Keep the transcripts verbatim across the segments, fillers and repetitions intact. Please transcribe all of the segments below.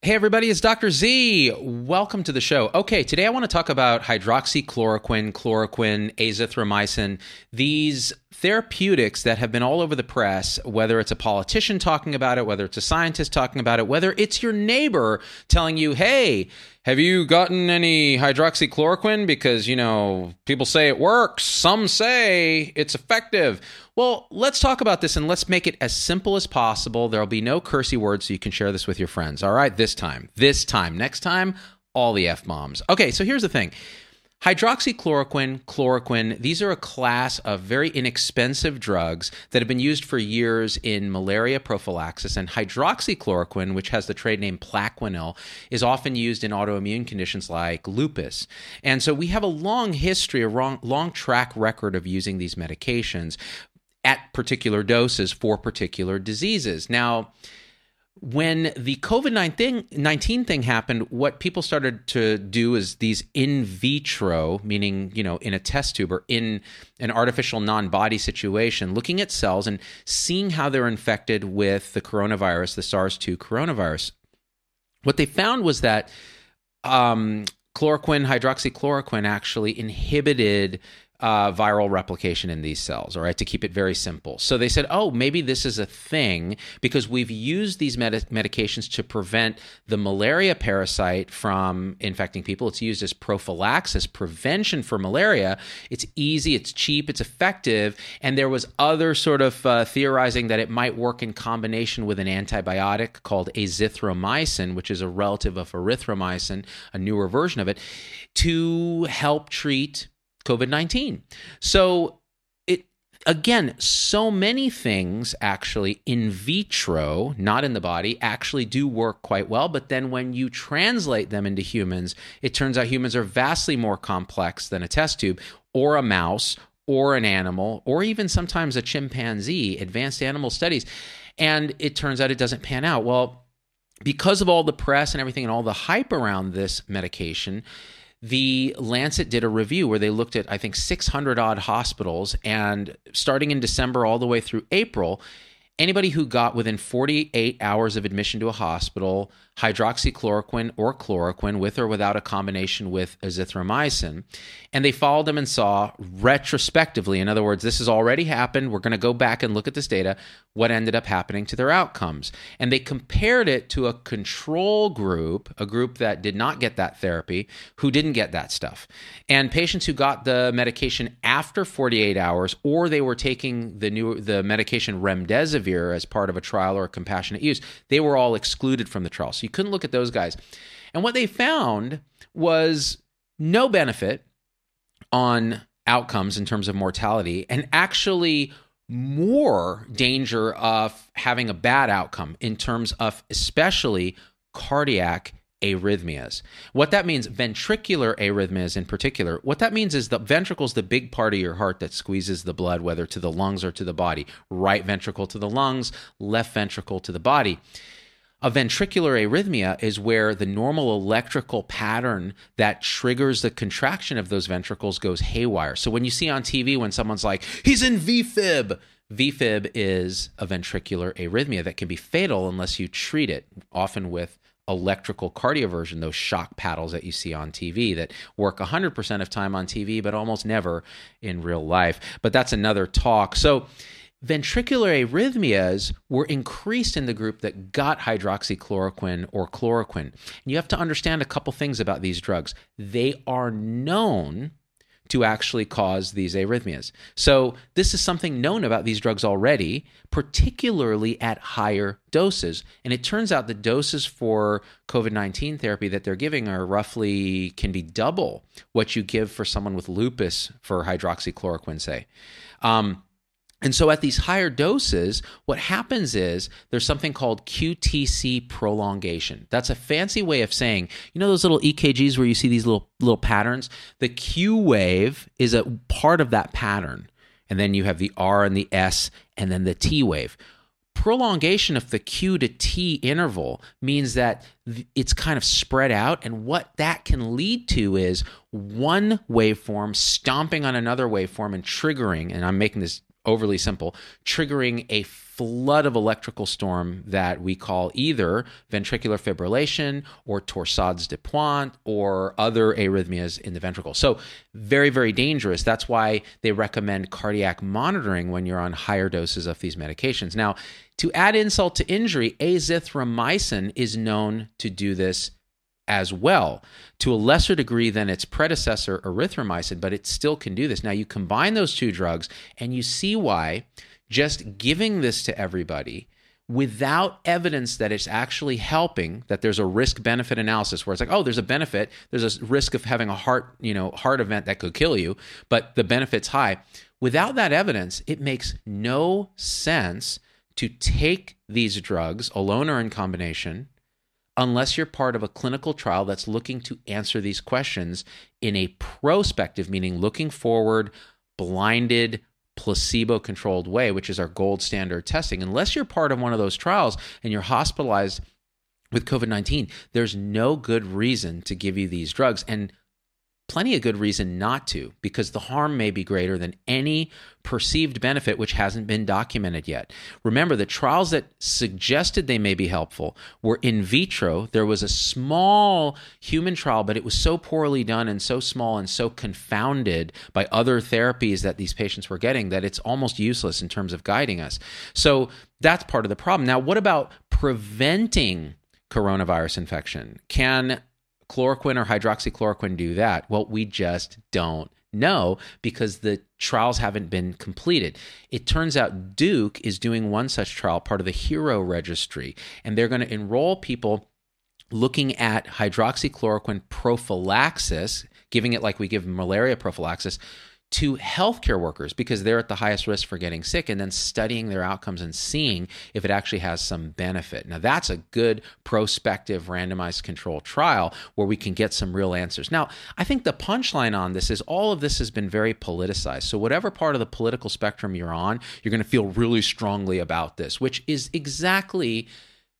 Hey everybody, it's Doctor Z. Welcome to the show. Okay, today I want to talk about hydroxychloroquine, chloroquine, azithromycin, these therapeutics that have been all over the press, whether it's a politician talking about it, whether it's a scientist talking about it, whether it's your neighbor telling you, hey, have you gotten any hydroxychloroquine? Because, you know, people say it works. Some say it's effective. Well, let's talk about this and let's make it as simple as possible. There'll be no cursey words so you can share this with your friends. All right, this time, this time, next time, all the F-bombs. Okay, so here's the thing. Hydroxychloroquine, chloroquine, these are a class of very inexpensive drugs that have been used for years in malaria prophylaxis. And hydroxychloroquine, which has the trade name Plaquenil, is often used in autoimmune conditions like lupus. And so we have a long history, a long, long track record of using these medications at particular doses for particular diseases. Now, when the COVID nineteen thing happened, what people started to do is these in vitro, meaning, you know, in a test tube or in an artificial non-body situation, looking at cells and seeing how they're infected with the coronavirus, the SARS two coronavirus. What they found was that um, chloroquine, hydroxychloroquine actually inhibited Uh, viral replication in these cells, all right, to keep it very simple. So they said, oh, maybe this is a thing because we've used these med- medications to prevent the malaria parasite from infecting people. It's used as prophylaxis, prevention for malaria. It's easy, it's cheap, it's effective, and there was other sort of uh, theorizing that it might work in combination with an antibiotic called azithromycin, which is a relative of erythromycin, a newer version of it, to help treat COVID nineteen. So it again, so many things actually in vitro, not in the body, actually do work quite well. But then when you translate them into humans, it turns out humans are vastly more complex than a test tube or a mouse or an animal or even sometimes a chimpanzee, advanced animal studies. And it turns out it doesn't pan out. Well, because of all the press and everything and all the hype around this medication, the Lancet did a review where they looked at, I think, six hundred odd hospitals, and starting in December all the way through April, anybody who got within forty-eight hours of admission to a hospital, hydroxychloroquine or chloroquine, with or without a combination with azithromycin, and they followed them and saw retrospectively, in other words, this has already happened, we're going to go back and look at this data, what ended up happening to their outcomes. And they compared it to a control group, a group that did not get that therapy, who didn't get that stuff. And patients who got the medication after forty-eight hours, or they were taking the new the medication remdesivir as part of a trial or a compassionate use, they were all excluded from the trial. So you couldn't look at those guys. And what they found was no benefit on outcomes in terms of mortality, and actually more danger of having a bad outcome in terms of especially cardiac arrhythmias. What that means, ventricular arrhythmias in particular, what that means is the ventricle is the big part of your heart that squeezes the blood, whether to the lungs or to the body. Right ventricle to the lungs, left ventricle to the body. A ventricular arrhythmia is where the normal electrical pattern that triggers the contraction of those ventricles goes haywire. So when you see on T V when someone's like, he's in V fib, V fib is a ventricular arrhythmia that can be fatal unless you treat it, often with electrical cardioversion, those shock paddles that you see on T V that work one hundred percent of time on T V, but almost never in real life. But that's another talk. So ventricular arrhythmias were increased in the group that got hydroxychloroquine or chloroquine. And you have to understand a couple things about these drugs. They are known to actually cause these arrhythmias. So this is something known about these drugs already, particularly at higher doses. And it turns out the doses for COVID nineteen therapy that they're giving are roughly, can be double what you give for someone with lupus for hydroxychloroquine, say. Um, And so at these higher doses, what happens is there's something called Q T C prolongation. That's a fancy way of saying, you know those little E K Gs where you see these little little patterns? The Q wave is a part of that pattern. And then you have the R and the S and then the T wave. Prolongation of the Q to T interval means that it's kind of spread out, and what that can lead to is one waveform stomping on another waveform and triggering, and I'm making this overly simple, triggering a flood of electrical storm that we call either ventricular fibrillation or torsades de pointe or other arrhythmias in the ventricle. So very, very dangerous. That's why they recommend cardiac monitoring when you're on higher doses of these medications. Now, to add insult to injury, azithromycin is known to do this as well, to a lesser degree than its predecessor, erythromycin, but it still can do this. Now, you combine those two drugs, and you see why just giving this to everybody without evidence that it's actually helping, that there's a risk-benefit analysis where it's like, oh, there's a benefit, there's a risk of having a heart, you know, heart event that could kill you, but the benefit's high. Without that evidence, it makes no sense to take these drugs alone or in combination unless you're part of a clinical trial that's looking to answer these questions in a prospective, meaning looking forward, blinded, placebo-controlled way, which is our gold standard testing. Unless you're part of one of those trials and you're hospitalized with COVID nineteen, there's no good reason to give you these drugs. And plenty of good reason not to, because the harm may be greater than any perceived benefit, which hasn't been documented yet. Remember, the trials that suggested they may be helpful were in vitro. There was a small human trial, but it was so poorly done and so small and so confounded by other therapies that these patients were getting that it's almost useless in terms of guiding us. So that's part of the problem. Now, what about preventing coronavirus infection? Can chloroquine or hydroxychloroquine do that? Well, we just don't know because the trials haven't been completed. It turns out Duke is doing one such trial, part of the HERO registry, and they're going to enroll people looking at hydroxychloroquine prophylaxis, giving it like we give malaria prophylaxis, to healthcare workers because they're at the highest risk for getting sick, and then studying their outcomes and seeing if it actually has some benefit. Now, that's a good prospective randomized control trial where we can get some real answers. Now, I think the punchline on this is all of this has been very politicized. So whatever part of the political spectrum you're on, you're going to feel really strongly about this, which is exactly,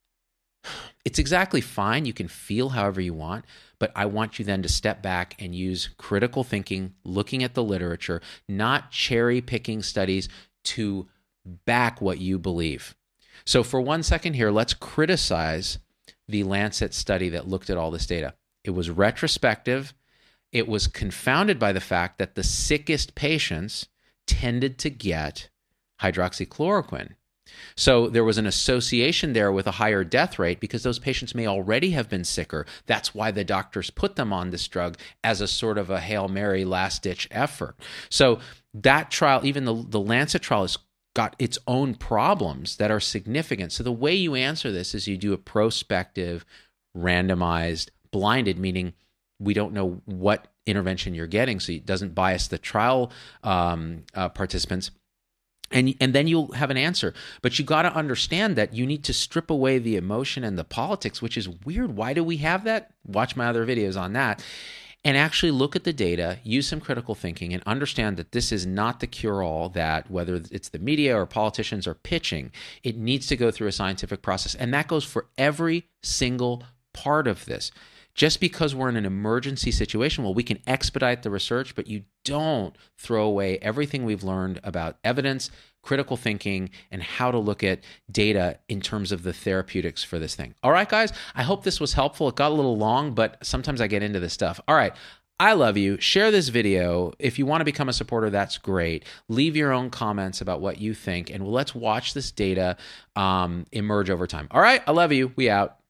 it's exactly fine. You can feel however you want. But I want you then to step back and use critical thinking, looking at the literature, not cherry picking studies to back what you believe. So for one second here, let's criticize the Lancet study that looked at all this data. It was retrospective. It was confounded by the fact that the sickest patients tended to get hydroxychloroquine. So there was an association there with a higher death rate because those patients may already have been sicker. That's why the doctors put them on this drug as a sort of a Hail Mary last-ditch effort. So that trial, even the, the Lancet trial, has got its own problems that are significant. So the way you answer this is you do a prospective, randomized, blinded, meaning we don't know what intervention you're getting, so it doesn't bias the trial um, uh, participants. And and then you'll have an answer. But you got to understand that you need to strip away the emotion and the politics, which is weird. Why do we have that? Watch my other videos on that. And actually look at the data, use some critical thinking, and understand that this is not the cure-all that, whether it's the media or politicians are pitching, it needs to go through a scientific process. And that goes for every single part of this. Just because we're in an emergency situation, well, we can expedite the research, but you don't throw away everything we've learned about evidence, critical thinking, and how to look at data in terms of the therapeutics for this thing. All right, guys, I hope this was helpful. It got a little long, but sometimes I get into this stuff. All right. I love you. Share this video. If you want to become a supporter, that's great. Leave your own comments about what you think, and let's watch this data um, emerge over time. All right. I love you. We out.